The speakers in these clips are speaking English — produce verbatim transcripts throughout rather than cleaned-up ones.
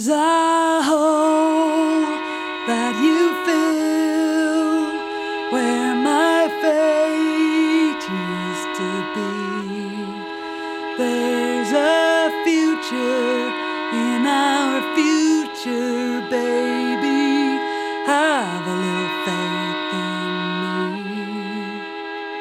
There's a hole that you fill where my fate used to be. There's a future in our future, baby. Have a little faith in me.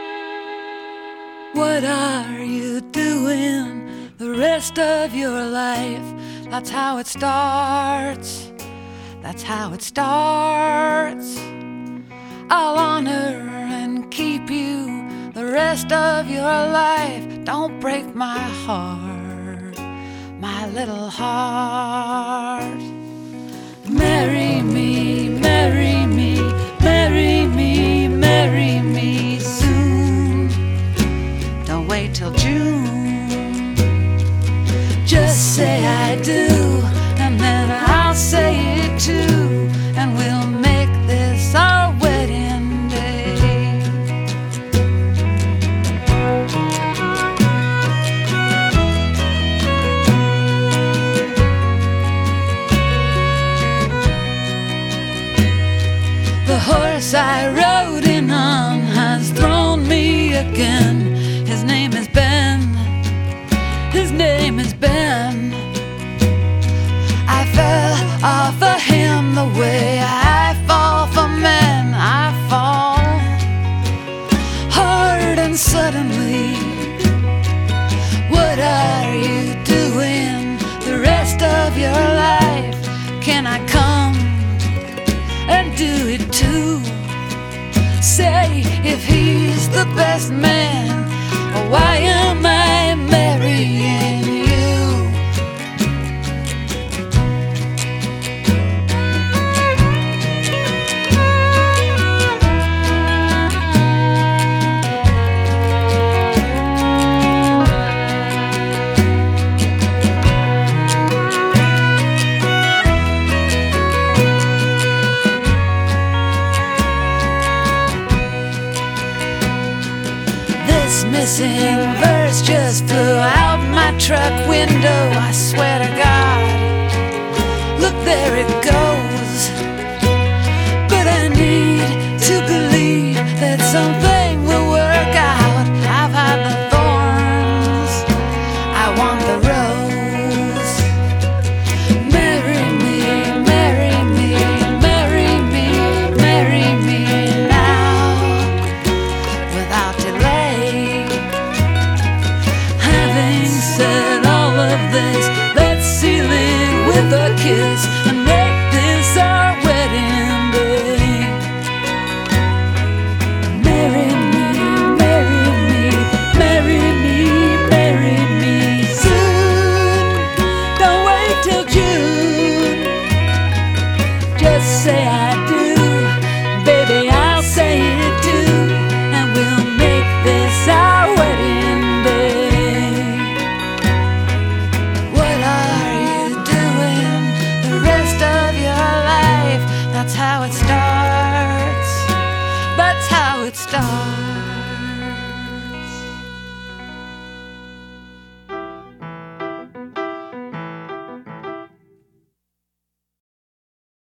What are you doing the rest of your life? That's how it starts. That's how it starts. I'll honor and keep you the rest of your life. Don't break my heart, my little heart. Marry me, marry me, marry me, marry me soon. Don't wait till June. Just say I do, and then I'll say it too, and we'll make this our wedding day. The horse I rode in on has thrown me again. His name is Ben. His name is Ben. I fell off of him the way I fall for men. I fall hard and suddenly. What are you doing the rest of your life? Can I come and do it too? Say if he's the best man, why am I marrying you? This missing verse just flew out my truck window. I swear to God, look, there it goes. But I need to believe that something will work out. I've had the thorns, I want the rose. Marry me, marry me, marry me, marry me now, without delay. Having said all of this, let's seal it with a kiss.